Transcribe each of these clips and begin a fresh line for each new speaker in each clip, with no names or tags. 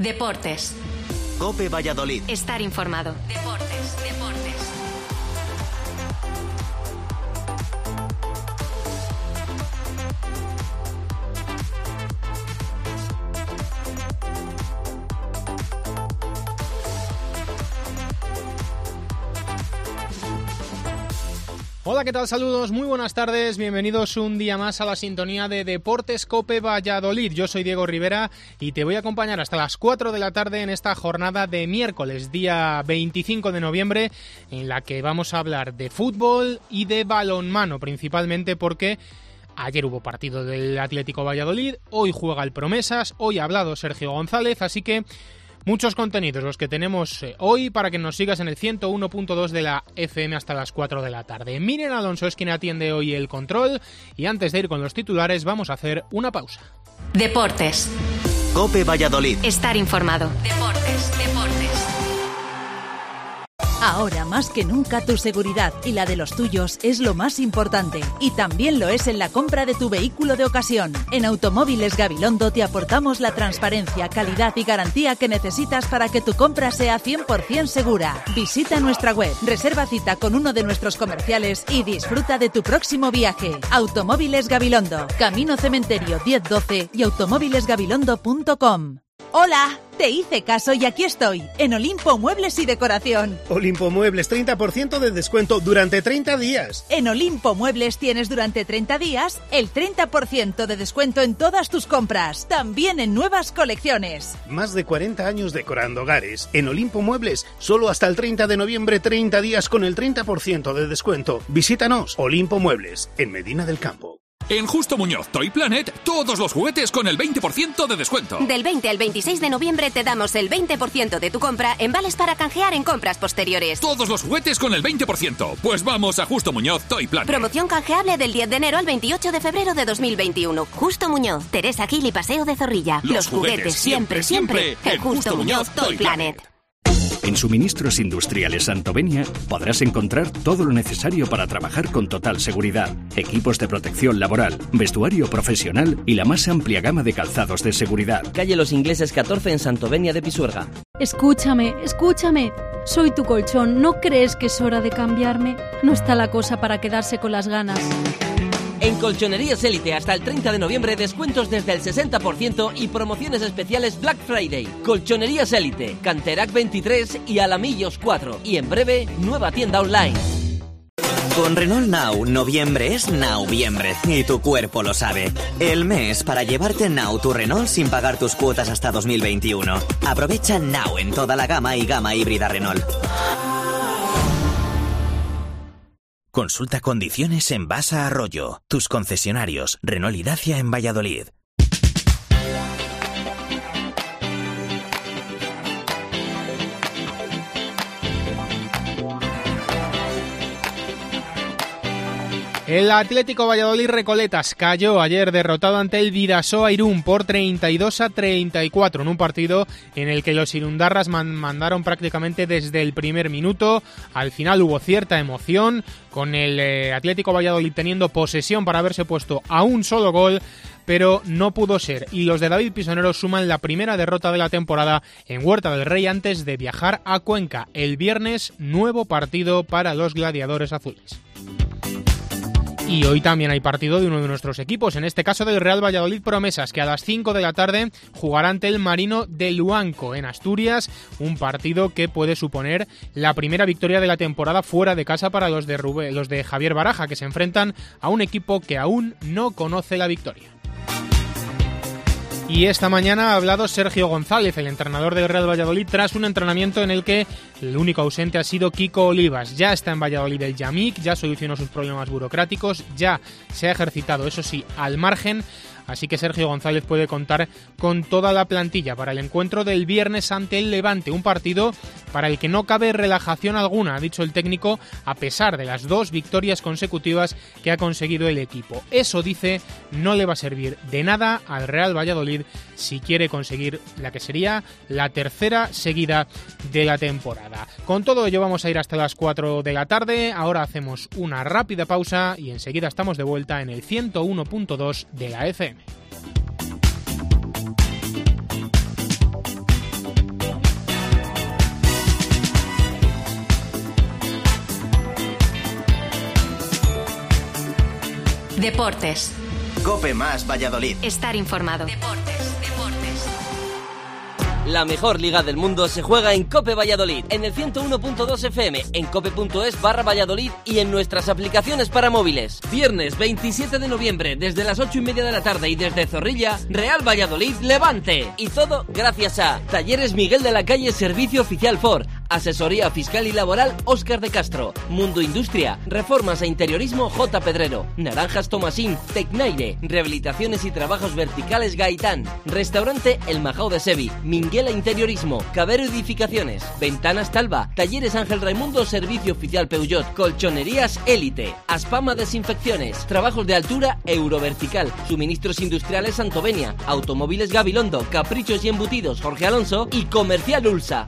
Deportes.
COPE Valladolid.
Estar informado. Deportes.
Hola, ¿qué tal? Saludos, muy buenas tardes, bienvenidos un día más a la sintonía de Deportes COPE Valladolid. Yo soy Diego Rivera y te voy a acompañar hasta las 4 de la tarde en esta jornada de miércoles, día 25 de noviembre, en la que vamos a hablar de fútbol y de balonmano, principalmente porque ayer hubo partido del Atlético Valladolid, hoy juega el Promesas, hoy ha hablado Sergio González, así que muchos contenidos los que tenemos hoy para que nos sigas en el 101.2 de la FM hasta las 4 de la tarde. Miren Alonso es quien atiende hoy el control y antes de ir con los titulares vamos a hacer una pausa.
Deportes.
COPE Valladolid.
Estar informado. Deportes.
Ahora más que nunca tu seguridad y la de los tuyos es lo más importante. Y también lo es en la compra de tu vehículo de ocasión. En Automóviles Gabilondo te aportamos la transparencia, calidad y garantía que necesitas para que tu compra sea 100% segura. Visita nuestra web, reserva cita con uno de nuestros comerciales y disfruta de tu próximo viaje. Automóviles Gabilondo, Camino Cementerio 1012 y automóvilesgabilondo.com. Hola, te hice caso y aquí estoy, en Olimpo Muebles y Decoración.
Olimpo Muebles, 30% de descuento durante 30 días.
En Olimpo Muebles tienes durante 30 días el 30% de descuento en todas tus compras, también en nuevas colecciones.
Más de 40 años decorando hogares. En Olimpo Muebles, solo hasta el 30 de noviembre, 30 días con el 30% de descuento. Visítanos, Olimpo Muebles, en Medina del Campo.
En Justo Muñoz Toy Planet, todos los juguetes con el 20% de descuento.
Del 20 al 26 de noviembre te damos el 20% de tu compra en vales para canjear en compras posteriores.
Todos los juguetes con el 20%. Pues vamos a Justo Muñoz Toy Planet.
Promoción canjeable del 10 de enero al 28 de febrero de 2021. Justo Muñoz, Teresa Gil y Paseo de Zorrilla.
Los juguetes siempre en Justo Muñoz Toy Planet.
En Suministros Industriales Santovenia podrás encontrar todo lo necesario para trabajar con total seguridad. Equipos de protección laboral, vestuario profesional y la más amplia gama de calzados de seguridad.
Calle Los Ingleses 14 en Santovenia de Pisuerga.
Escúchame. Soy tu colchón. ¿No crees que es hora de cambiarme? No está la cosa para quedarse con las ganas.
En Colchonerías Élite hasta el 30 de noviembre descuentos desde el 60% y promociones especiales Black Friday. Colchonerías Élite, Canterac 23 y Alamillos 4. Y en breve, nueva tienda online.
Con Renault Now, noviembre es Noviembre y tu cuerpo lo sabe. El mes para llevarte Now tu Renault sin pagar tus cuotas hasta 2021. Aprovecha Now en toda la gama y gama híbrida Renault. Consulta condiciones en Basa Arroyo. Tus concesionarios Renault y Dacia en Valladolid.
El Atlético Valladolid Recoletas cayó ayer derrotado ante el Bidasoa Irún por 32-34 en un partido en el que los irundarras mandaron prácticamente desde el primer minuto. Al final hubo cierta emoción con el Atlético Valladolid teniendo posesión para haberse puesto a un solo gol, pero no pudo ser y los de David Pisonero suman la primera derrota de la temporada en Huerta del Rey antes de viajar a Cuenca. El viernes, nuevo partido para los gladiadores azules. Y hoy también hay partido de uno de nuestros equipos, en este caso del Real Valladolid Promesas, que a las 5 de la tarde jugará ante el Marino de Luanco en Asturias, un partido que puede suponer la primera victoria de la temporada fuera de casa para los de Javier Baraja, que se enfrentan a un equipo que aún no conoce la victoria. Y esta mañana ha hablado Sergio González, el entrenador del Real Valladolid, tras un entrenamiento en el que el único ausente ha sido Kiko Olivas. Ya está en Valladolid el Yamik, ya solucionó sus problemas burocráticos, ya se ha ejercitado, eso sí, al margen. Así que Sergio González puede contar con toda la plantilla para el encuentro del viernes ante el Levante, un partido para el que no cabe relajación alguna, ha dicho el técnico, a pesar de las 2 victorias consecutivas que ha conseguido el equipo. Eso, dice, no le va a servir de nada al Real Valladolid si quiere conseguir la que sería la tercera seguida de la temporada. Con todo ello vamos a ir hasta las 4 de la tarde, ahora hacemos una rápida pausa y enseguida estamos de vuelta en el 101.2 de la FM.
Deportes.
COPE más Valladolid.
Estar informado. Deportes.
La mejor liga del mundo se juega en COPE Valladolid, en el 101.2 FM, en cope.es/Valladolid y en nuestras aplicaciones para móviles. Viernes 27 de noviembre, desde las 8:30 de la tarde y desde Zorrilla, Real Valladolid Levante. Y todo gracias a Talleres Miguel de la Calle, Servicio Oficial Ford, Asesoría Fiscal y Laboral Óscar de Castro, Mundo Industria, Reformas e Interiorismo J. Pedrero, Naranjas Tomasín, Tecnaire, Rehabilitaciones y Trabajos Verticales Gaitán, Restaurante El Majao de Sevi, Minguela Interiorismo, Cabero Edificaciones, Ventanas Talva, Talleres Ángel Raimundo, Servicio Oficial Peugeot, Colchonerías Élite, Aspama Desinfecciones, Trabajos de Altura Eurovertical, Suministros Industriales Santovenia, Automóviles Gabilondo, Caprichos y Embutidos Jorge Alonso y Comercial Ulsa.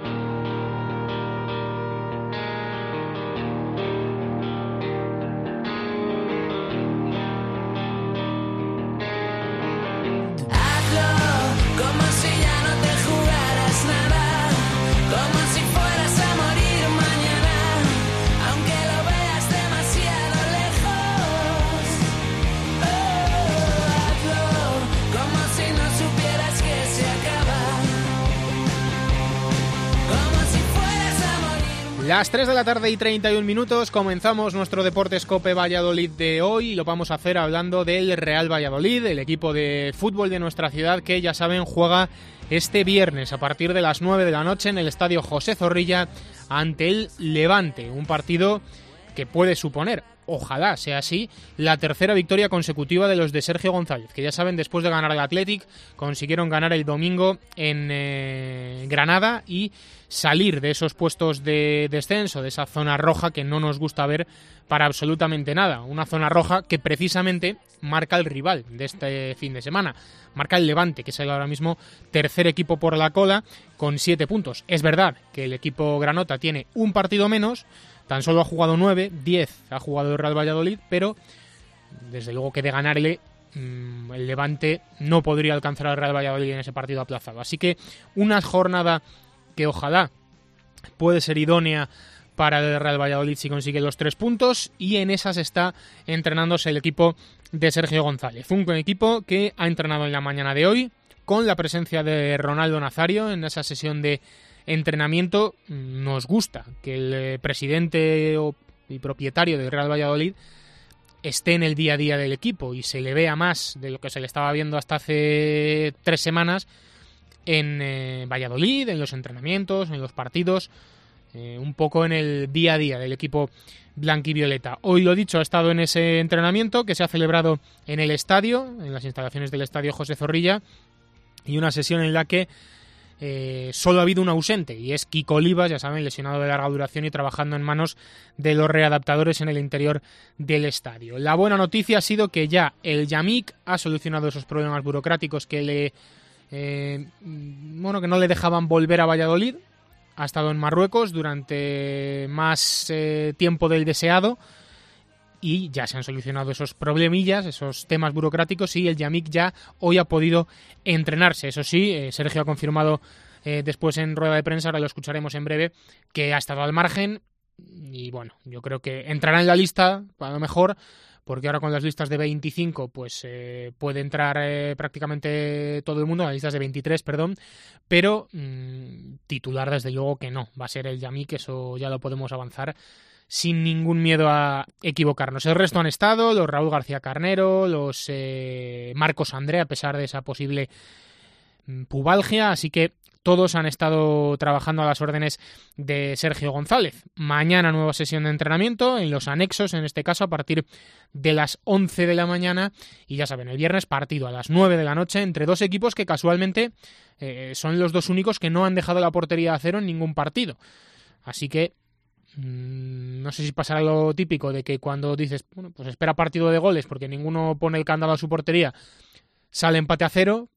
Las 3 de la tarde y 31 minutos comenzamos nuestro Deportes COPE Valladolid de hoy y lo vamos a hacer hablando del Real Valladolid, el equipo de fútbol de nuestra ciudad que ya saben juega este viernes a partir de las 9 de la noche en el estadio José Zorrilla ante el Levante, un partido que puede suponer, ojalá sea así, la tercera victoria consecutiva de los de Sergio González, que ya saben, después de ganar el Athletic, consiguieron ganar el domingo en Granada y salir de esos puestos de descenso, de esa zona roja que no nos gusta ver para absolutamente nada. Una zona roja que precisamente marca el rival de este fin de semana. Marca el Levante, que es ahora mismo tercer equipo por la cola con 7 puntos. Es verdad que el equipo granota tiene un partido menos, tan solo ha jugado 9, 10 ha jugado el Real Valladolid, pero desde luego que de ganarle el Levante no podría alcanzar al Real Valladolid en ese partido aplazado. Así que una jornada que ojalá puede ser idónea para el Real Valladolid si consigue los 3 puntos, y en esas está entrenándose el equipo de Sergio González. Un equipo que ha entrenado en la mañana de hoy con la presencia de Ronaldo Nazario en esa sesión de entrenamiento. Nos gusta que el presidente y propietario del Real Valladolid esté en el día a día del equipo y se le vea más de lo que se le estaba viendo hasta hace 3 semanas en Valladolid, en los entrenamientos, en los partidos, un poco en el día a día del equipo blanquivioleta. Hoy, lo dicho, ha estado en ese entrenamiento que se ha celebrado en el estadio, en las instalaciones del estadio José Zorrilla, y una sesión en la que solo ha habido un ausente, y es Kiko Olivas, ya saben, lesionado de larga duración y trabajando en manos de los readaptadores en el interior del estadio. La buena noticia ha sido que ya el Yamik ha solucionado esos problemas burocráticos que que no le dejaban volver a Valladolid. Ha estado en Marruecos durante más tiempo del deseado y ya se han solucionado esos problemillas, esos temas burocráticos, y el Yamik ya hoy ha podido entrenarse. Eso sí, Sergio ha confirmado después en rueda de prensa, ahora lo escucharemos en breve, que ha estado al margen y bueno, yo creo que entrará en la lista a lo mejor, porque ahora con las listas de 25 pues puede entrar prácticamente todo el mundo, las listas de 23, perdón, pero titular desde luego que no, va a ser el Yamik, eso ya lo podemos avanzar sin ningún miedo a equivocarnos. El resto han estado los Raúl García Carnero, los Marcos André, a pesar de esa posible pubalgia, así que todos han estado trabajando a las órdenes de Sergio González. Mañana nueva sesión de entrenamiento en los anexos, en este caso a partir de las 11 de la mañana, y ya saben, el viernes partido a las 9 de la noche entre dos equipos que casualmente son los dos únicos que no han dejado la portería a cero en ningún partido. Así que no sé si pasará lo típico de que cuando dices, bueno, pues espera partido de goles porque ninguno pone el candado a su portería, sale empate a 0,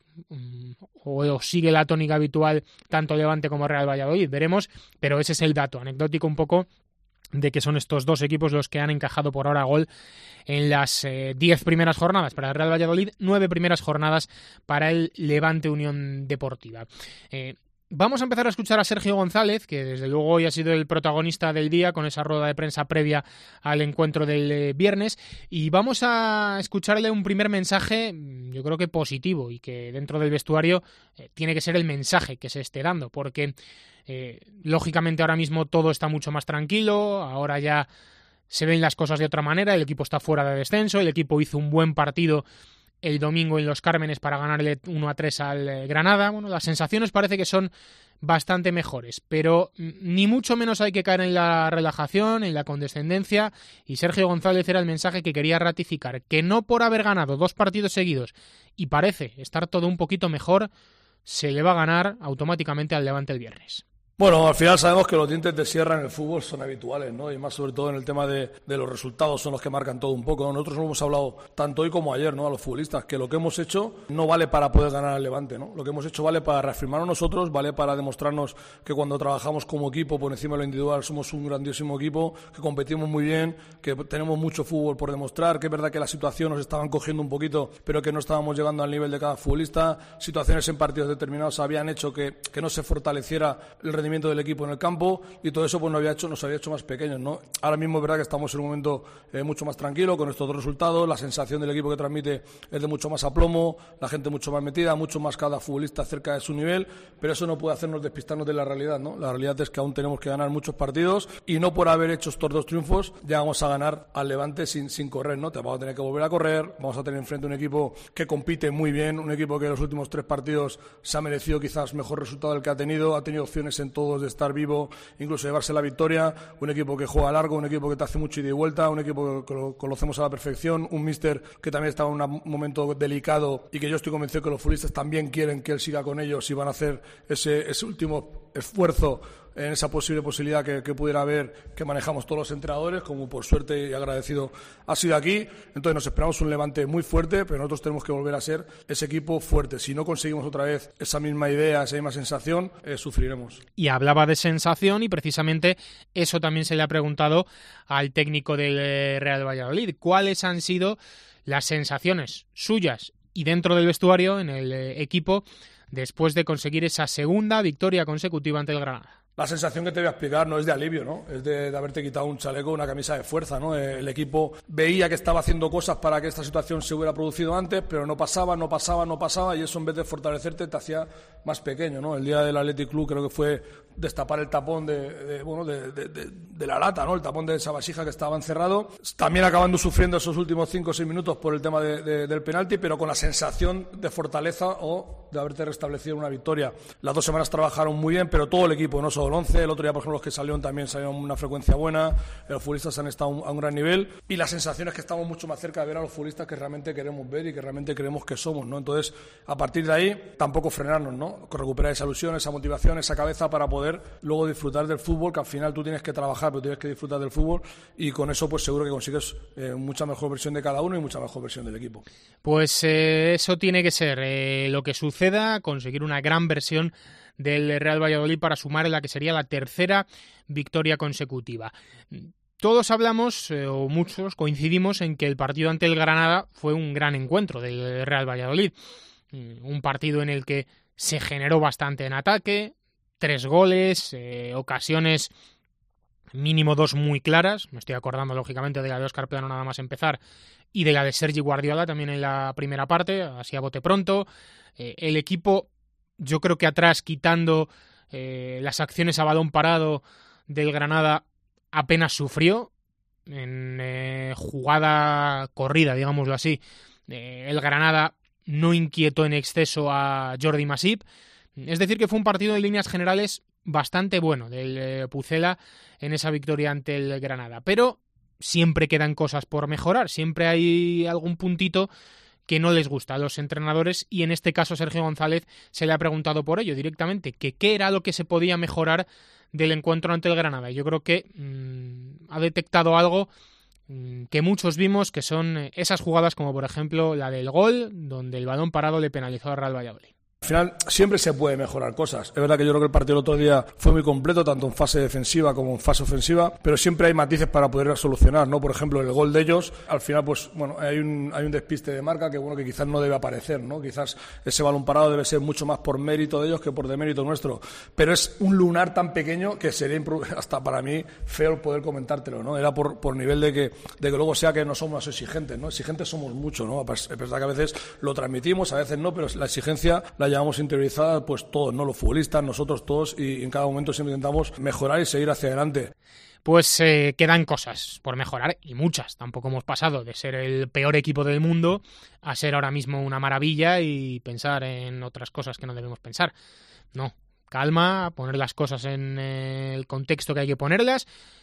o sigue la tónica habitual tanto Levante como Real Valladolid, veremos, pero ese es el dato anecdótico un poco de que son estos dos equipos los que han encajado por ahora gol en las 10 primeras jornadas para el Real Valladolid, 9 primeras jornadas para el Levante Unión Deportiva. Vamos a empezar a escuchar a Sergio González, que desde luego hoy ha sido el protagonista del día con esa rueda de prensa previa al encuentro del viernes, y vamos a escucharle un primer mensaje, yo creo que positivo, y que dentro del vestuario tiene que ser el mensaje que se esté dando, porque lógicamente ahora mismo todo está mucho más tranquilo, ahora ya se ven las cosas de otra manera, el equipo está fuera de descenso, el equipo hizo un buen partido el domingo en Los Cármenes para ganarle 1-3 al Granada. Bueno, las sensaciones parece que son bastante mejores, pero ni mucho menos hay que caer en la relajación, en la condescendencia, y Sergio González era el mensaje que quería ratificar, que no por haber ganado 2 partidos seguidos y parece estar todo un poquito mejor, se le va a ganar automáticamente al Levante el viernes.
Bueno, al final sabemos que los dientes de sierra en el fútbol son habituales, ¿no? Y más sobre todo en el tema de los resultados son los que marcan todo un poco, ¿no? Nosotros lo hemos hablado tanto hoy como ayer, ¿no? A los futbolistas, que lo que hemos hecho no vale para poder ganar al Levante, ¿no? Lo que hemos hecho vale para reafirmarnos nosotros, vale para demostrarnos que cuando trabajamos como equipo por encima de lo individual somos un grandísimo equipo, que competimos muy bien, que tenemos mucho fútbol por demostrar, que es verdad que la situación nos estaban cogiendo un poquito, pero que no estábamos llegando al nivel de cada futbolista. Situaciones en partidos determinados habían hecho que no se fortaleciera el rendimiento del equipo en el campo, y todo eso pues nos había hecho más pequeños, ¿no? Ahora mismo es verdad que estamos en un momento mucho más tranquilo con estos 2 resultados, la sensación del equipo que transmite es de mucho más aplomo, la gente mucho más metida, mucho más cada futbolista cerca de su nivel, pero eso no puede hacernos despistarnos de la realidad, ¿no? La realidad es que aún tenemos que ganar muchos partidos, y no por haber hecho estos 2 triunfos ya vamos a ganar al Levante sin correr, ¿no? Te vamos a tener que volver a correr, vamos a tener enfrente un equipo que compite muy bien, un equipo que en los últimos 3 partidos se ha merecido quizás mejor resultado del que ha tenido opciones en todos de estar vivo, incluso llevarse la victoria, un equipo que juega largo, un equipo que te hace mucho ida y vuelta, un equipo que lo conocemos a la perfección, un míster que también está en un momento delicado y que yo estoy convencido que los futbolistas también quieren que él siga con ellos y van a hacer ese último esfuerzo en esa posibilidad que pudiera haber, que manejamos todos los entrenadores, como por suerte y agradecido ha sido aquí. Entonces nos esperamos un Levante muy fuerte, pero nosotros tenemos que volver a ser ese equipo fuerte. Si no conseguimos otra vez esa misma idea, esa misma sensación, sufriremos.
Y hablaba de sensación, y precisamente eso también se le ha preguntado al técnico del Real Valladolid. ¿Cuáles han sido las sensaciones suyas y dentro del vestuario, en el equipo, después de conseguir esa segunda victoria consecutiva ante el Granada?
La sensación que te voy a explicar no es de alivio, ¿no? Es de haberte quitado un chaleco, una camisa de fuerza, ¿no? El equipo veía que estaba haciendo cosas para que esta situación se hubiera producido antes, pero no pasaba, y eso en vez de fortalecerte te hacía más pequeño, ¿no? El día del Athletic Club creo que fue destapar el tapón de la lata, ¿no? El tapón de esa vasija que estaba encerrado. También acabando sufriendo esos últimos 5 o 6 minutos por el tema del penalti, pero con la sensación de fortaleza o de haberte restablecido una victoria. Las 2 semanas trabajaron muy bien, pero todo el equipo, no solo el 11, el otro día por ejemplo los que salieron también salieron a una frecuencia buena, los futbolistas han estado a un gran nivel, y la sensación es que estamos mucho más cerca de ver a los futbolistas que realmente queremos ver y que realmente creemos que somos, ¿no? Entonces, a partir de ahí, tampoco frenarnos, ¿no? Recuperar esa ilusión, esa motivación, esa cabeza para poder luego disfrutar del fútbol, que al final tú tienes que trabajar, pero tienes que disfrutar del fútbol, y con eso pues seguro que consigues mucha mejor versión de cada uno y mucha mejor versión del equipo.
Pues eso tiene que ser lo que suceda, conseguir una gran versión del Real Valladolid para sumar en la que sería la 3ª victoria consecutiva. Todos hablamos, o muchos coincidimos en que el partido ante el Granada fue un gran encuentro del Real Valladolid. Un partido en el que se generó bastante en ataque, 3 goles, ocasiones mínimo 2 muy claras. Me estoy acordando lógicamente de la de Óscar Plano nada más empezar, y de la de Sergi Guardiola también en la primera parte, así a bote pronto. El equipo, yo creo que atrás, quitando las acciones a balón parado del Granada, apenas sufrió. En jugada corrida, digámoslo así, el Granada no inquietó en exceso a Jordi Masip. Es decir, que fue un partido en líneas generales bastante bueno del Pucela en esa victoria ante el Granada. Pero siempre quedan cosas por mejorar, siempre hay algún puntito que no les gusta a los entrenadores, y en este caso Sergio González se le ha preguntado por ello directamente, que qué era lo que se podía mejorar del encuentro ante el Granada. Yo creo que ha detectado algo que muchos vimos, que son esas jugadas como por ejemplo la del gol, donde el balón parado le penalizó al Real Valladolid.
Al final siempre se puede mejorar cosas. Es verdad que yo creo que el partido del otro día fue muy completo, tanto en fase defensiva como en fase ofensiva, pero siempre hay matices para poder solucionar, ¿no? Por ejemplo, el gol de ellos, al final, pues bueno, hay un despiste de marca que bueno, que quizás no debe aparecer, ¿no? Quizás ese balón parado debe ser mucho más por mérito de ellos que por demérito nuestro, pero es un lunar tan pequeño que sería hasta para mí feo poder comentártelo, ¿no? Era por nivel de que luego sea que no somos exigentes, ¿no? Exigentes somos mucho, ¿no? Es verdad que a veces lo transmitimos, a veces no, pero la exigencia la llevamos interiorizada pues todos, ¿no? Los futbolistas, nosotros todos, y en cada momento siempre intentamos mejorar y seguir hacia adelante.
Pues quedan cosas por mejorar, y muchas. Tampoco hemos pasado de ser el peor equipo del mundo a ser ahora mismo una maravilla y pensar en otras cosas que no debemos pensar. No, calma, poner las cosas en el contexto que hay que ponerlas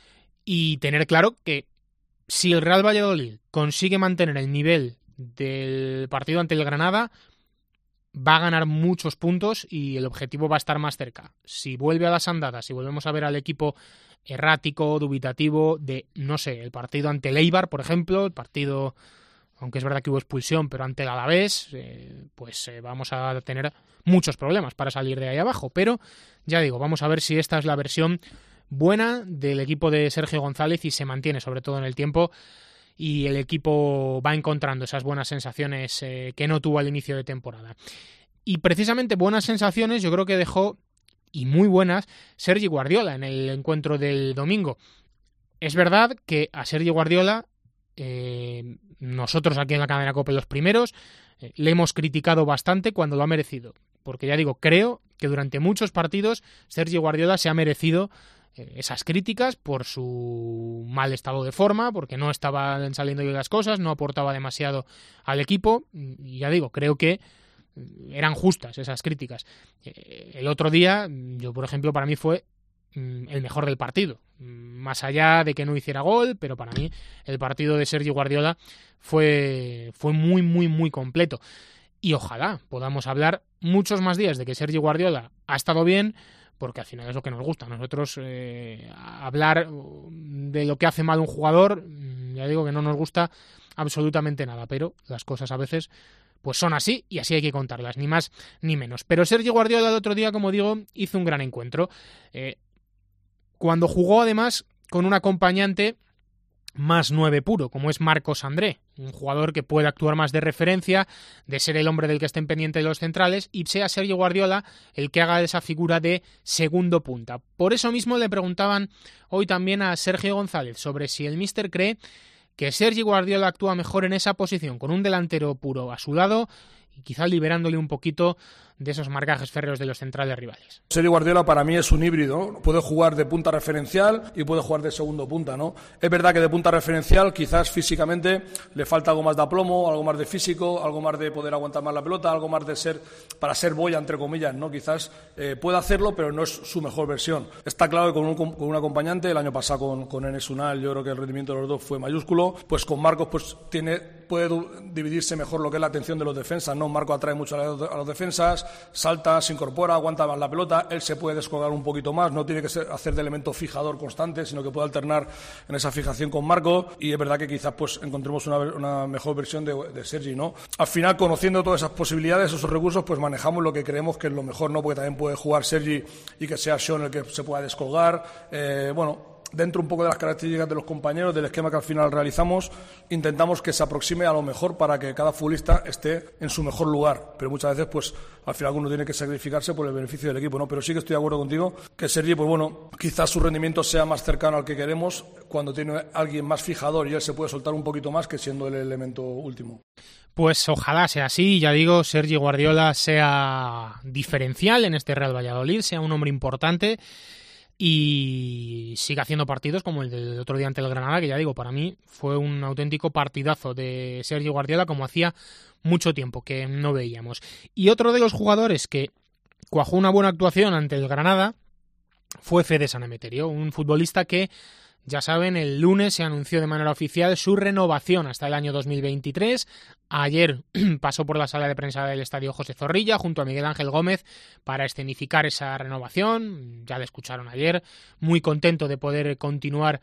y tener claro que si el Real Valladolid consigue mantener el nivel del partido ante el Granada, va a ganar muchos puntos y el objetivo va a estar más cerca. Si vuelve a las andadas, si volvemos a ver al equipo errático, dubitativo de, no sé, el partido ante el Eibar, por ejemplo, el partido, aunque es verdad que hubo expulsión, pero ante el Alavés, pues vamos a tener muchos problemas para salir de ahí abajo. Pero, ya digo, vamos a ver si esta es la versión buena del equipo de Sergio González y se mantiene, sobre todo en el tiempo, y el equipo va encontrando esas buenas sensaciones que no tuvo al inicio de temporada. Y precisamente buenas sensaciones yo creo que dejó, y muy buenas, Sergi Guardiola en el encuentro del domingo. Es verdad que a Sergi Guardiola, nosotros aquí en la cadena COPE los primeros, le hemos criticado bastante cuando lo ha merecido. Porque ya digo, creo que durante muchos partidos Sergi Guardiola se ha merecido esas críticas por su mal estado de forma, porque no estaban saliendo bien las cosas, no aportaba demasiado al equipo, y ya digo, creo que eran justas esas críticas. El otro día, yo por ejemplo, para mí fue el mejor del partido, más allá de que no hiciera gol, pero para mí el partido de Sergi Guardiola fue muy, muy, muy completo. Y ojalá podamos hablar muchos más días de que Sergi Guardiola ha estado bien, porque al final es lo que nos gusta. Nosotros hablar de lo que hace mal un jugador, ya digo que no nos gusta absolutamente nada, pero las cosas a veces pues son así y así hay que contarlas, ni más ni menos. Pero Sergi Guardiola el otro día, como digo, hizo un gran encuentro. Cuando jugó además con un acompañante más 9 puro, como es Marcos André, un jugador que puede actuar más de referencia, de ser el hombre del que estén pendientes de los centrales, y sea Sergio Guardiola el que haga esa figura de segundo punta. Por eso mismo le preguntaban hoy también a Sergio González sobre si el míster cree que Sergio Guardiola actúa mejor en esa posición, con un delantero puro a su lado y quizá liberándole un poquito de esos marcajes férreos de los centrales rivales.
Sergio Guardiola para mí es un híbrido, ¿no? Puede jugar de punta referencial y puede jugar de segundo punta, ¿no? Es verdad que de punta referencial quizás físicamente le falta algo más de aplomo, algo más de físico, algo más de poder aguantar más la pelota, algo más de ser, para ser boya entre comillas, ¿no? Quizás puede hacerlo, pero no es su mejor versión. Está claro que con un acompañante, el año pasado con Enes Unal, yo creo que el rendimiento de los dos fue mayúsculo, pues con Marcos pues puede dividirse mejor lo que es la atención de los defensas, ¿no? Marcos atrae mucho a los defensas, salta, se incorpora, aguanta más la pelota, él se puede descolgar un poquito más, no tiene que hacer de elemento fijador constante, sino que puede alternar en esa fijación con Marco, y es verdad que quizás pues encontremos una mejor versión de Sergi, ¿no? Al final, conociendo todas esas posibilidades, esos recursos, pues manejamos lo que creemos que es lo mejor, ¿no? Porque también puede jugar Sergi y que sea Sean el que se pueda descolgar, dentro un poco de las características de los compañeros, del esquema que al final realizamos, intentamos que se aproxime a lo mejor para que cada futbolista esté en su mejor lugar, pero muchas veces pues al final uno tiene que sacrificarse por el beneficio del equipo, ¿no? Pero sí que estoy de acuerdo contigo que Sergi, pues bueno, quizás su rendimiento sea más cercano al que queremos cuando tiene alguien más fijador y él se puede soltar un poquito más que siendo el elemento último.
Pues ojalá sea así, ya digo, Sergi Guardiola sea diferencial en este Real Valladolid, sea un hombre importante y siga haciendo partidos como el del otro día ante el Granada, que ya digo, para mí fue un auténtico partidazo de Sergio Guardiola, como hacía mucho tiempo que no veíamos. Y otro de los jugadores que cuajó una buena actuación ante el Granada fue Fede Sanemeterio, un futbolista que Ya saben, el lunes se anunció de manera oficial su renovación hasta el año 2023. Ayer pasó por la sala de prensa del Estadio José Zorrilla junto a Miguel Ángel Gómez para escenificar esa renovación. Ya le escucharon ayer, muy contento de poder continuar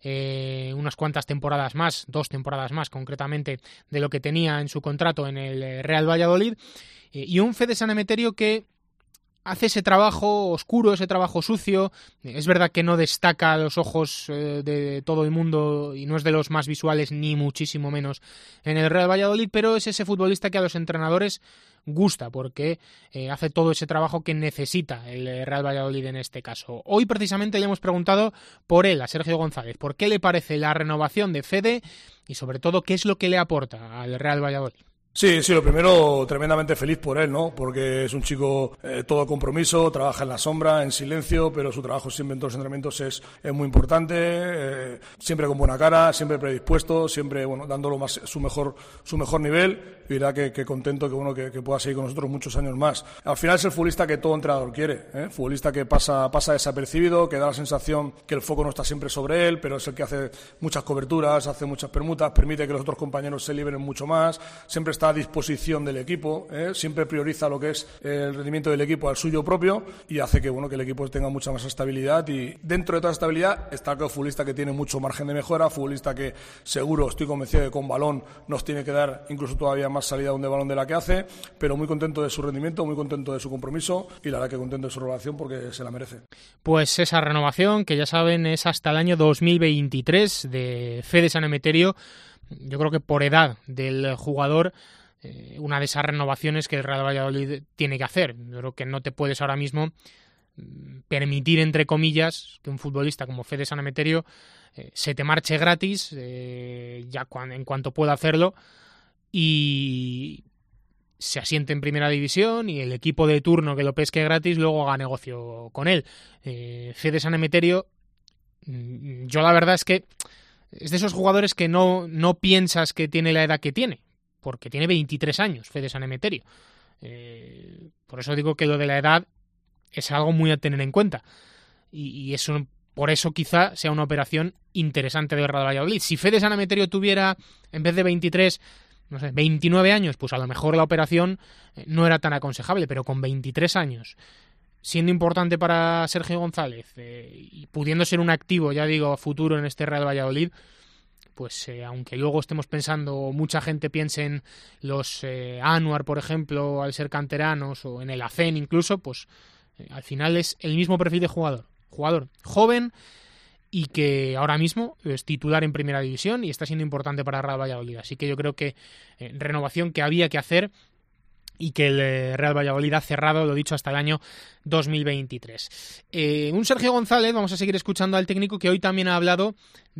unas cuantas temporadas más, 2 temporadas más concretamente, de lo que tenía en su contrato en el Real Valladolid. Y un Fede San Emeterio que hace ese trabajo oscuro, ese trabajo sucio. Es verdad que no destaca a los ojos de todo el mundo y no es de los más visuales ni muchísimo menos en el Real Valladolid, pero es ese futbolista que a los entrenadores gusta porque hace todo ese trabajo que necesita el Real Valladolid en este caso. Hoy precisamente le hemos preguntado por él, a Sergio González, por qué le parece la renovación de Fede y sobre todo qué es lo que le aporta al Real Valladolid.
Sí, lo primero, tremendamente feliz por él, ¿no? Porque es un chico todo compromiso, trabaja en la sombra, en silencio, pero su trabajo siempre en todos los entrenamientos es muy importante, siempre con buena cara, siempre predispuesto, siempre dándolo su mejor nivel. Y dirá que contento que pueda seguir con nosotros muchos años más. Al final es el futbolista que todo entrenador quiere, futbolista que pasa desapercibido, que da la sensación que el foco no está siempre sobre él, pero es el que hace muchas coberturas, hace muchas permutas, permite que los otros compañeros se liberen mucho más, siempre está a disposición del equipo, siempre prioriza lo que es el rendimiento del equipo al suyo propio y hace que el equipo tenga mucha más estabilidad. Y dentro de toda esa estabilidad está el futbolista que tiene mucho margen de mejora, futbolista que seguro, estoy convencido de que con balón nos tiene que dar incluso todavía más salida de balón de la que hace, pero muy contento de su rendimiento, muy contento de su compromiso y la verdad que contento de su renovación porque se la merece. Pues
esa renovación, que ya saben es hasta el año 2023 de Fede San Emeterio, yo creo que por edad del jugador, una de esas renovaciones que el Real Valladolid tiene que hacer. Yo creo que no te puedes ahora mismo permitir, entre comillas, que un futbolista como Fede San Emeterio se te marche gratis en cuanto pueda hacerlo y se asiente en primera división y el equipo de turno que lo pesque gratis luego haga negocio con él. Fede San Emeterio, yo la verdad es que es de esos jugadores que no piensas que tiene la edad que tiene, porque tiene 23 años Fede San Emeterio. Por eso digo que lo de la edad es algo muy a tener en cuenta y eso, por eso quizá sea una operación interesante del Real Valladolid. Si Fede San Emeterio tuviera, en vez de 23, 29 años, pues a lo mejor la operación no era tan aconsejable, pero con 23 años, siendo importante para Sergio González y pudiendo ser un activo, ya digo, futuro en este Real Valladolid, pues aunque luego estemos pensando, mucha gente piense en los Anuar, por ejemplo, al ser canteranos, o en el ACEN incluso, pues al final es el mismo perfil de jugador joven y que ahora mismo es titular en primera división y está siendo importante para Real Valladolid. Así que yo creo que renovación que había que hacer y que el Real Valladolid ha cerrado, lo dicho, hasta el año 2023. Un Sergio González, vamos a seguir escuchando al técnico, que hoy también ha hablado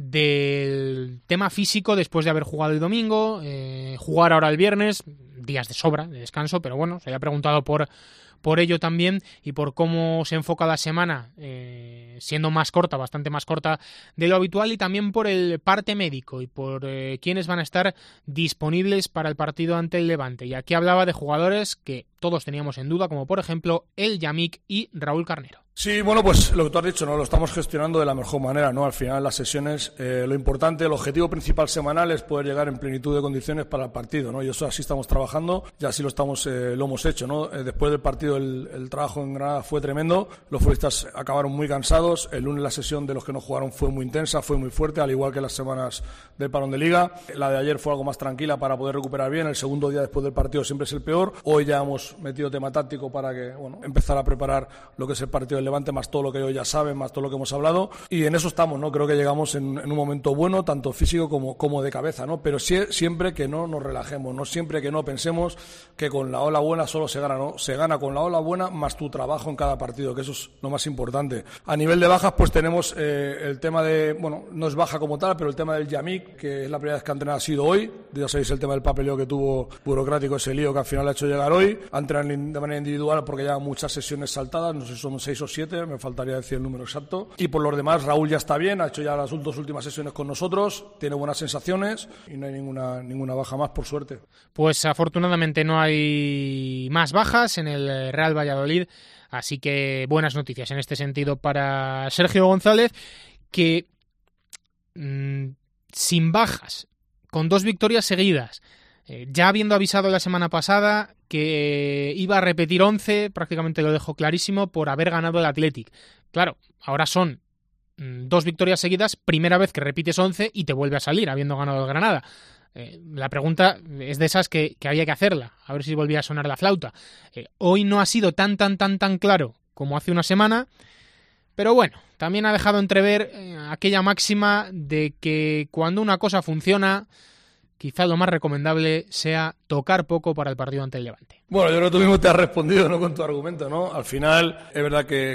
del tema físico después de haber jugado el domingo, jugar ahora el viernes, días de sobra, de descanso, pero bueno, se había preguntado por ello también y por cómo se enfoca la semana, siendo más corta, bastante más corta de lo habitual, y también por el parte médico y por quiénes van a estar disponibles para el partido ante el Levante. Y aquí hablaba de jugadores que todos teníamos en duda, como por ejemplo el Yamik y Raúl Carnero.
Sí, bueno, pues lo que tú has dicho, ¿no? Lo estamos gestionando de la mejor manera, ¿no? Al final las sesiones, lo importante, el objetivo principal semanal es poder llegar en plenitud de condiciones para el partido, ¿no? Y eso así estamos trabajando y así lo hemos hecho, ¿no? Después del partido el trabajo en Granada fue tremendo, los futbolistas acabaron muy cansados, el lunes la sesión de los que no jugaron fue muy intensa, fue muy fuerte, al igual que las semanas del parón de Liga. La de ayer fue algo más tranquila para poder recuperar bien, el segundo día después del partido siempre es el peor. Hoy ya hemos metido tema táctico para que, empezar a preparar lo que es el partido del Levante, más todo lo que ellos ya saben, más todo lo que hemos hablado, y en eso estamos, ¿no? Creo que llegamos en un momento bueno, tanto físico como de cabeza, ¿no? Pero siempre que no nos relajemos, no siempre que no pensemos que con la ola buena solo se gana, ¿no? Se gana con la ola buena más tu trabajo en cada partido, que eso es lo más importante. A nivel de bajas, pues tenemos el tema de, no es baja como tal, pero el tema del Yamik, que es la primera vez que ha entrenado, ha sido hoy. Ya sabéis el tema del papeleo que tuvo burocrático, ese lío que al final ha hecho llegar hoy. Ha entrenado de manera individual porque ya muchas sesiones saltadas, no sé si son 6 o 7, me faltaría decir el número exacto. Y por los demás, Raúl ya está bien, ha hecho ya las 2 últimas sesiones con nosotros, tiene buenas sensaciones y no hay ninguna baja más, por suerte.
Pues afortunadamente no hay más bajas en el Real Valladolid, así que buenas noticias en este sentido para Sergio González, que sin bajas, con 2 victorias seguidas, ya habiendo avisado la semana pasada que iba a repetir 11, prácticamente lo dejó clarísimo, por haber ganado el Athletic. Claro, ahora son 2 victorias seguidas, primera vez que repites 11 y te vuelve a salir habiendo ganado el Granada. La pregunta es de esas que había que hacerla, a ver si volvía a sonar la flauta. Hoy no ha sido tan claro como hace una semana, pero bueno, también ha dejado entrever aquella máxima de que cuando una cosa funciona, quizá lo más recomendable sea tocar poco para el partido ante el Levante.
Bueno, yo creo que tú mismo te has respondido, ¿no?, con tu argumento, ¿no? Al final, es verdad que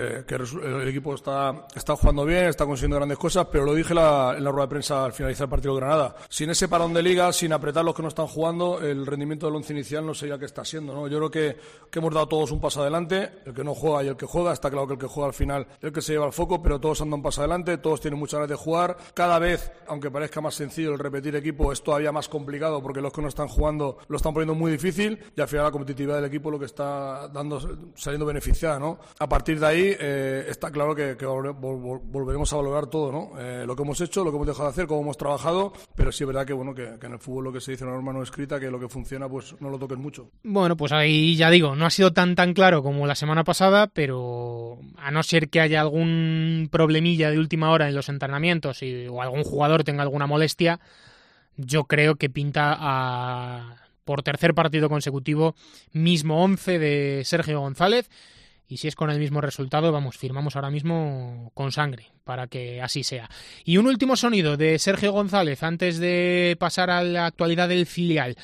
el equipo está jugando bien, está consiguiendo grandes cosas, pero lo dije en la rueda de prensa al finalizar el partido de Granada. Sin ese parón de liga, sin apretar los que no están jugando, el rendimiento del once inicial no sería el que está siendo, ¿no? Yo creo que hemos dado todos un paso adelante, el que no juega y el que juega. Está claro que el que juega al final es el que se lleva el foco, pero todos han dado un paso adelante, todos tienen muchas ganas de jugar. Cada vez, aunque parezca más sencillo el repetir equipo, es todavía más complicado porque los que no están jugando lo están poniendo muy difícil y al final la competitividad del equipo lo que está saliendo beneficiada, ¿no? A partir de ahí está claro que volveremos a valorar todo, ¿no? Lo que hemos hecho, lo que hemos dejado de hacer, cómo hemos trabajado, pero sí es verdad que que en el fútbol lo que se dice en la norma no escrita, que lo que funciona pues no lo toques mucho.
Bueno, pues ahí ya digo, no ha sido tan claro como la semana pasada, pero a no ser que haya algún problemilla de última hora en los entrenamientos o algún jugador tenga alguna molestia, yo creo que pinta por tercer partido consecutivo mismo 11 de Sergio González, y si es con el mismo resultado, firmamos ahora mismo con sangre para que así sea. Y un último sonido de Sergio González antes de pasar a la actualidad del filial.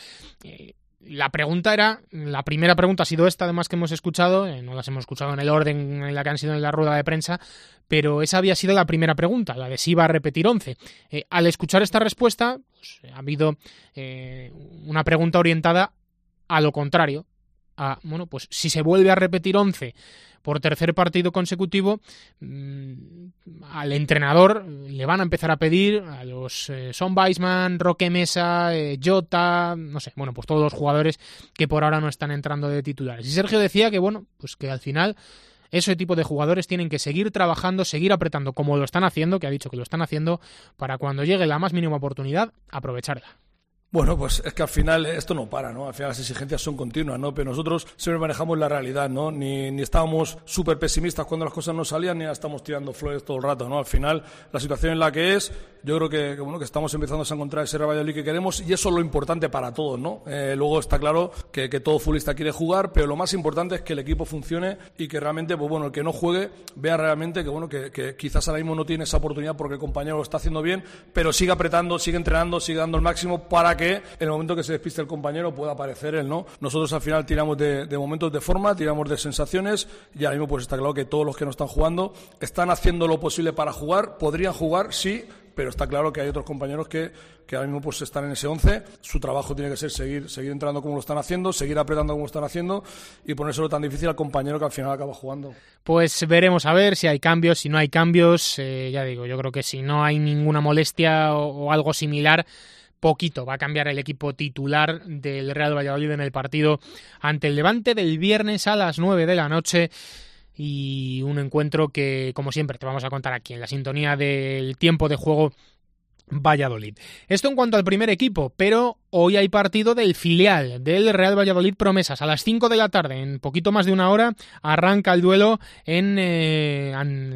La primera pregunta ha sido esta, además, que hemos escuchado, no las hemos escuchado en el orden en la que han sido en la rueda de prensa, pero esa había sido la primera pregunta, la de si iba a repetir 11. Al escuchar esta respuesta, pues, ha habido una pregunta orientada a lo contrario, pues si se vuelve a repetir 11 por tercer partido consecutivo, al entrenador le van a empezar a pedir a los Son Weisman, Roque Mesa, Jota, no sé, pues todos los jugadores que por ahora no están entrando de titulares. Y Sergio decía que pues que al final ese tipo de jugadores tienen que seguir trabajando, seguir apretando como lo están haciendo, que ha dicho que lo están haciendo, para cuando llegue la más mínima oportunidad, aprovecharla.
Bueno, pues es que al final esto no para, ¿no? Al final las exigencias son continuas, ¿no? Pero nosotros siempre manejamos la realidad, ¿no? Ni estábamos súper pesimistas cuando las cosas no salían, ni estamos tirando flores todo el rato, ¿no? Al final, la situación en la que es, yo creo que estamos empezando a encontrar ese Real Valladolid que queremos, y eso es lo importante para todos, ¿no? Luego está claro que todo futbolista quiere jugar, pero lo más importante es que el equipo funcione y que realmente, el que no juegue vea realmente que quizás ahora mismo no tiene esa oportunidad porque el compañero lo está haciendo bien, pero sigue apretando, sigue entrenando, sigue dando el máximo para que en el momento que se despiste el compañero pueda aparecer él, ¿no? Nosotros al final tiramos de momentos de forma, tiramos de sensaciones, y ahora mismo pues está claro que todos los que no están jugando están haciendo lo posible para jugar, podrían jugar, sí, pero está claro que hay otros compañeros que ahora mismo pues están en ese 11, su trabajo tiene que ser seguir entrando como lo están haciendo, seguir apretando como lo están haciendo y ponérselo tan difícil al compañero que al final acaba jugando.
Pues veremos a ver si hay cambios, si no hay cambios, ya digo, yo creo que si no hay ninguna molestia o algo similar, poquito va a cambiar el equipo titular del Real Valladolid en el partido ante el Levante del viernes a las 9 de la noche, y un encuentro que, como siempre, te vamos a contar aquí en la sintonía del tiempo de juego Valladolid. Esto en cuanto al primer equipo, pero hoy hay partido del filial del Real Valladolid Promesas. A las 5 de la tarde, en poquito más de una hora, arranca el duelo ante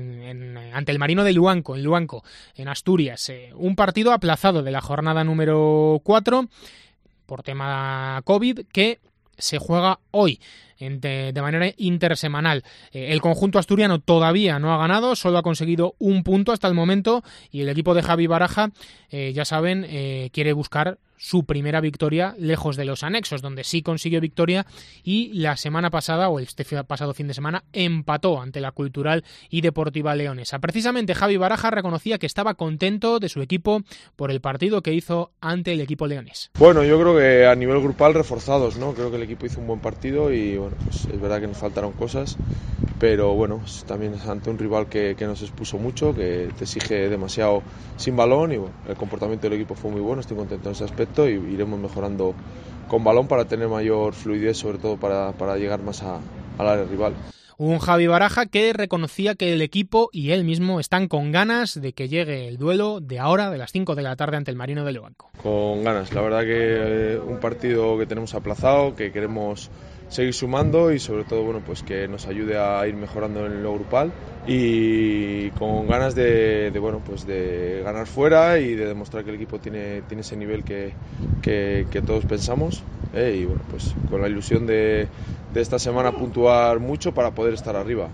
el Marino de Luanco, en Asturias. Un partido aplazado de la jornada número 4 por tema COVID, que se juega hoy de manera intersemanal. El conjunto asturiano todavía no ha ganado, solo ha conseguido un punto hasta el momento, y el equipo de Javi Baraja, ya saben, quiere buscar su primera victoria lejos de los anexos, donde sí consiguió victoria, y la semana pasada, o este pasado fin de semana, empató ante la Cultural y Deportiva Leonesa. Precisamente Javi Baraja reconocía que estaba contento de su equipo por el partido que hizo ante el equipo leonés.
Bueno, yo creo que a nivel grupal reforzados, ¿no? Creo que el equipo hizo un buen partido y pues es verdad que nos faltaron cosas, pero también es ante un rival que nos expuso mucho, que te exige demasiado sin balón, y el comportamiento del equipo fue muy bueno. Estoy contento en ese aspecto y iremos mejorando con balón para tener mayor fluidez, sobre todo para llegar más al área rival.
Un Javi Baraja que reconocía que el equipo y él mismo están con ganas de que llegue el duelo de ahora, de las 5 de la tarde, ante el Marino de Levanco.
Con ganas, la verdad que un partido que tenemos aplazado, que queremos seguir sumando y sobre todo bueno, pues que nos ayude a ir mejorando en lo grupal y con ganas de ganar fuera y de demostrar que el equipo tiene ese nivel que todos pensamos y bueno, pues con la ilusión de esta semana puntuar mucho para poder estar arriba.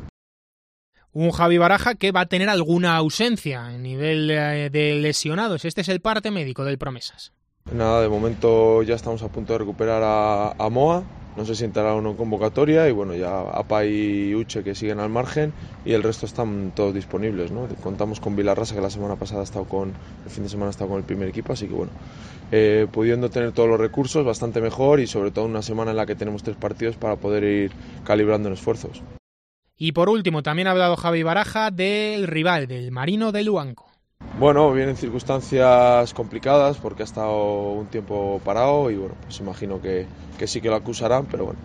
Un Javi Baraja que va a tener alguna ausencia a nivel de lesionados. Este es el parte médico del Promesas.
Nada, de momento ya estamos a punto de recuperar a Moa. No se sientará uno en convocatoria y bueno, ya Apa y Uche que siguen al margen y el resto están todos disponibles, ¿no? Contamos con Vilarrasa que la semana pasada el fin de semana ha estado con el primer equipo, así que bueno, pudiendo tener todos los recursos bastante mejor y sobre todo una semana en la que tenemos 3 partidos para poder ir calibrando en esfuerzos.
Y por último, también ha hablado Javi Baraja del rival, del Marino de Luanco.
Bueno, vienen circunstancias complicadas porque ha estado un tiempo parado y bueno, pues imagino que sí que lo acusarán, pero bueno,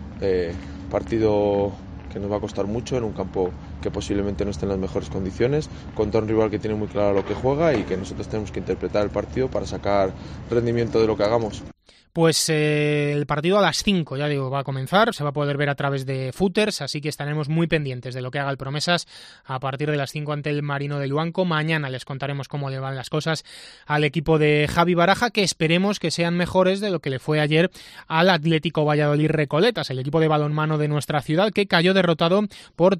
partido que nos va a costar mucho en un campo que posiblemente no esté en las mejores condiciones, contra un rival que tiene muy claro lo que juega y que nosotros tenemos que interpretar el partido para sacar rendimiento de lo que hagamos.
Pues el partido a las 5, ya digo, va a comenzar, se va a poder ver a través de footers, así que estaremos muy pendientes de lo que haga el Promesas a partir de las 5 ante el Marino de Luanco. Mañana les contaremos cómo le van las cosas al equipo de Javi Baraja, que esperemos que sean mejores de lo que le fue ayer al Atlético Valladolid Recoletas, el equipo de balonmano de nuestra ciudad, que cayó derrotado por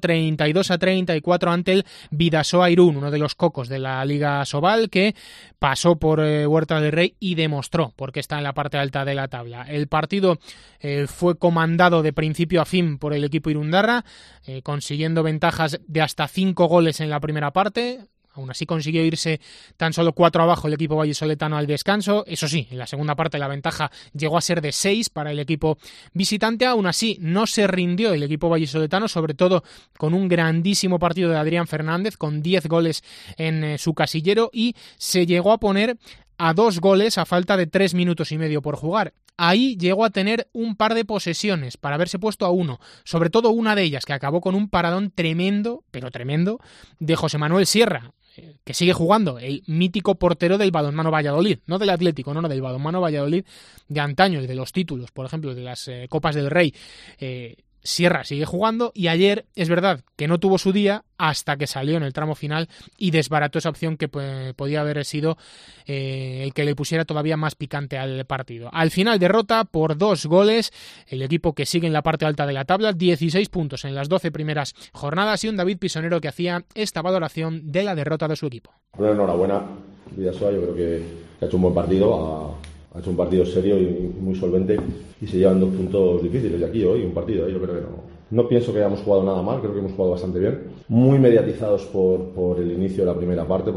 32-34 ante el Bidasoa Irún, uno de los cocos de la Liga Sobal, que pasó por Huerta del Rey y demostró por qué está en la parte alta de la tabla. El partido fue comandado de principio a fin por el equipo irundarra, consiguiendo ventajas de hasta 5 goles en la primera parte. Aún así consiguió irse tan solo 4 abajo el equipo vallisoletano al descanso. Eso sí, en la segunda parte la ventaja llegó a ser de 6 para el equipo visitante. Aún así no se rindió el equipo vallisoletano, sobre todo con un grandísimo partido de Adrián Fernández, con 10 goles en su casillero, y se llegó a poner a 2 goles a falta de 3 minutos y medio por jugar. Ahí llegó a tener un par de posesiones para haberse puesto a 1, sobre todo una de ellas que acabó con un paradón tremendo, pero tremendo, de José Manuel Sierra, que sigue jugando, el mítico portero del balonmano Valladolid, no del Atlético, no, del balonmano Valladolid de antaño y de los títulos, por ejemplo, de las Copas del Rey. Sierra sigue jugando y ayer es verdad que no tuvo su día hasta que salió en el tramo final y desbarató esa opción que podía haber sido el que le pusiera todavía más picante al partido. Al final derrota por 2 goles el equipo que sigue en la parte alta de la tabla, 16 puntos en las 12 primeras jornadas, y un David Pisonero que hacía esta valoración de la derrota de su equipo.
Bueno, enhorabuena, Vidasoa, yo creo que ha hecho un buen partido, ha hecho un partido serio y muy solvente y se llevan 2 puntos difíciles de aquí hoy, un partido, yo creo que no pienso que hayamos jugado nada mal, creo que hemos jugado bastante bien, muy mediatizados por el inicio de la primera parte,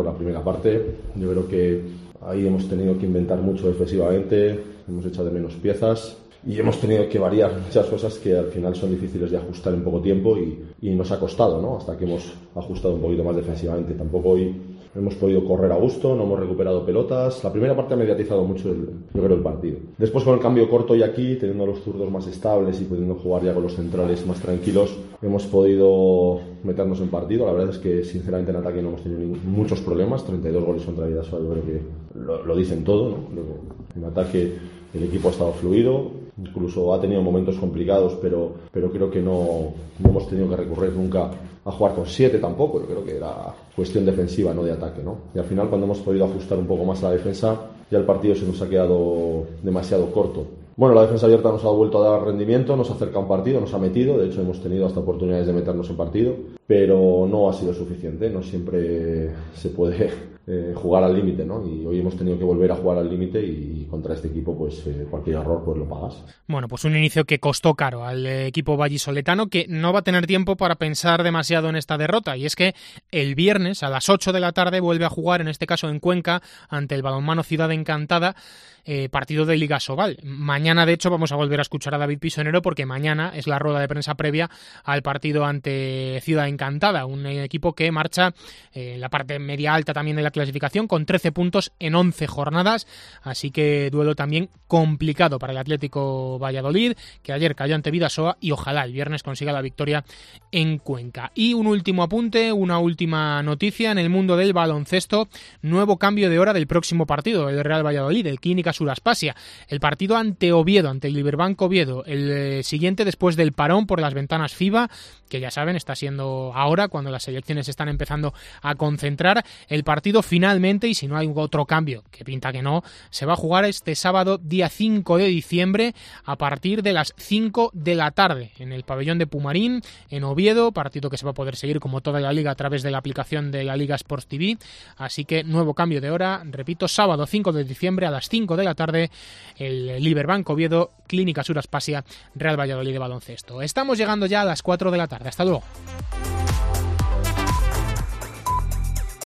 yo creo que ahí hemos tenido que inventar mucho defensivamente, hemos echado de menos piezas y hemos tenido que variar muchas cosas que al final son difíciles de ajustar en poco tiempo y nos ha costado, ¿no? Hasta que hemos ajustado un poquito más defensivamente. Tampoco hoy hemos podido correr a gusto, no hemos recuperado pelotas. La primera parte ha mediatizado mucho el partido. Después, con el cambio corto y aquí, teniendo los zurdos más estables y pudiendo jugar ya con los centrales más tranquilos, hemos podido meternos en partido. La verdad es que sinceramente en ataque no hemos tenido muchos problemas. 32 goles contra Vidasoa, yo creo que lo dicen todo, ¿no? En ataque el equipo ha estado fluido, incluso ha tenido momentos complicados, pero creo que no hemos tenido que recurrir nunca a jugar con 7 tampoco. Yo creo que era cuestión defensiva, no de ataque, ¿no? Y al final, cuando hemos podido ajustar un poco más la defensa, ya el partido se nos ha quedado demasiado corto. Bueno, la defensa abierta nos ha vuelto a dar rendimiento, nos ha acercado un partido, nos ha metido, de hecho hemos tenido hasta oportunidades de meternos en partido, pero no ha sido suficiente, no siempre se puede jugar al límite, ¿no? Y hoy hemos tenido que volver a jugar al límite y contra este equipo pues cualquier error pues lo pagas.
Bueno, pues un inicio que costó caro al equipo vallisoletano, que no va a tener tiempo para pensar demasiado en esta derrota, y es que el viernes a las 8 de la tarde vuelve a jugar, en este caso en Cuenca, ante el balonmano Ciudad Encantada, partido de Liga Sobal. Mañana, de hecho, vamos a volver a escuchar a David Pisonero, porque mañana es la rueda de prensa previa al partido ante Ciudad Encantada, un equipo que marcha en la parte media alta también del Atlético clasificación con 13 puntos en 11 jornadas, así que duelo también complicado para el Atlético Valladolid, que ayer cayó ante Bidasoa y ojalá el viernes consiga la victoria en Cuenca. Y un último apunte, una última noticia en el mundo del baloncesto: nuevo cambio de hora del próximo partido del Real Valladolid, el Clínica Sur Aspasia, el partido ante Oviedo, ante el Liberbanco Oviedo, el siguiente después del parón por las ventanas FIBA, que ya saben está siendo ahora cuando las selecciones están empezando a concentrar. El partido finalmente, y si no hay otro cambio, que pinta que no, se va a jugar este sábado día 5 de diciembre a partir de las 5 de la tarde en el pabellón de Pumarín, en Oviedo, partido que se va a poder seguir como toda la liga a través de la aplicación de la Liga Sports TV, así que nuevo cambio de hora, repito, sábado 5 de diciembre a las 5 de la tarde, el Liberbanco Oviedo, Clínica Sur Aspasia, Real Valladolid de baloncesto. Estamos llegando ya a las 4 de la tarde, hasta luego.